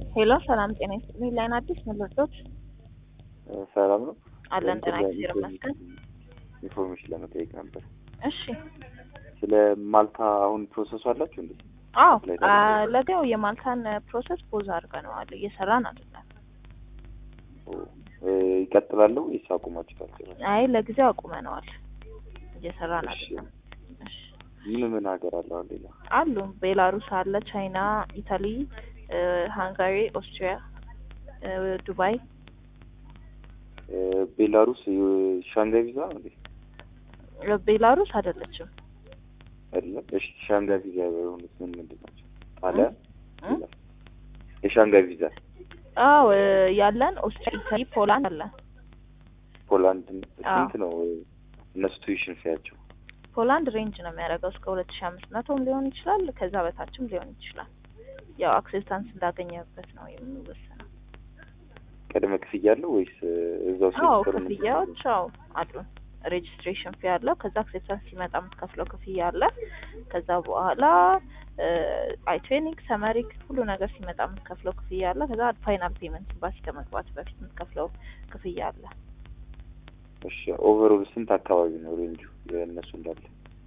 ሄሎ ሰላም ጤና ይስጥልኝ። ላይን አዲስ ምልርቶች ሰላም ነው። አለን ደህና እግዚአብሔር ይመስገን። ኢንፎርሜሽን ለመጠየቅ ነበር። እሺ ስለ ማልታ አሁን ፕሮሰሱ አላችሁ እንዴ? አዎ ለጊዜው የማልታን ፕሮሰስ ፖዝ አድርገነዋል፣ እየሰራን አይደለም። ይቀጥላል ወይስ አቁማችኋል? አይ ለጊዜው አቁመነዋል፣ እየሰራን አይደለም። እሺ ምን ሀገር አለ አሁን ሌላ? አሉ ቤላሩስ አለ፣ ቻይና፣ ኢታሊ፣ ሃንጋሪ፣ ኦስትሪያ፣ ዱባይ። ቤላሩስ ሻንጋይ ቪዛ ነው እንዴ? ቤላሩስ አይደለችም አይደለም። እሺ ሻንጋይ ቪዛ የሆኑት ምንድን ናቸው? አለ የሻንጋይ ቪዛ አዎ ያለን ኦስትሪያ፣ ኢታሊ፣ ፖላንድ አለ። ፖላንድ ስንት ነው እነሱ ቱዊሽን ፊያቸው? ፖላንድ ሬንጅ ነው የሚያደርገው እስከ 2500 ሊሆን ይችላል፣ ከዛ በታችም ሊሆን ይችላል። ያው አክሴፕታንስ እንዳገኘበት ነው የሚወሰነው። ቅድመ ክፍያ አለው ወይስ እዛው ሲስተም ነው? ክፍያዎች አሉ። ሬጅስትሬሽን ፊ አለው፣ ከዛ አክሴፕታንስ ሲመጣ የምትከፍለው ክፍያ አለ። ከዛ በኋላ አይትሬኒንግ ሰመሪክ ሁሉ ነገር ሲመጣ የምትከፍለው ክፍያ አለ። ከዛ ፋይናል ፔመንት ባስ ከመግባት በፊት የምትከፍለው ክፍያ አለ። እሺ ኦቨርኦል ስንት አካባቢ ነው ሬንጁ የእነሱ እንዳለ?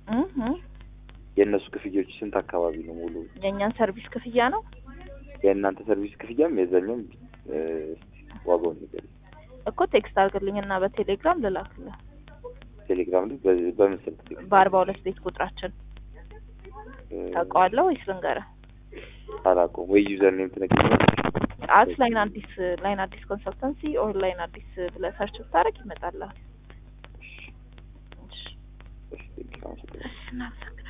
የእነሱ ክፍያዎች ስንት አካባቢ ነው ሙሉ? የእኛን ሰርቪስ ክፍያ ነው። የእናንተ ሰርቪስ ክፍያም የዛኛም ዋጋውን ነገር እኮ ቴክስት አድርግልኝና በቴሌግራም ልላክልህ። ቴሌግራም ላይ በምስል በ42 ቤት ቁጥራችን ታውቀዋለህ ወይስ ልንገርህ? አላውቀውም። ወይ ዩዘር ኔም ትነግረኛለህ? ላይን አዲስ ኮንሰልተንሲ ኦር ላይን አዲስ ብለህ ሰርች ብታደርግ ይመጣልሃል። እሺ እሺ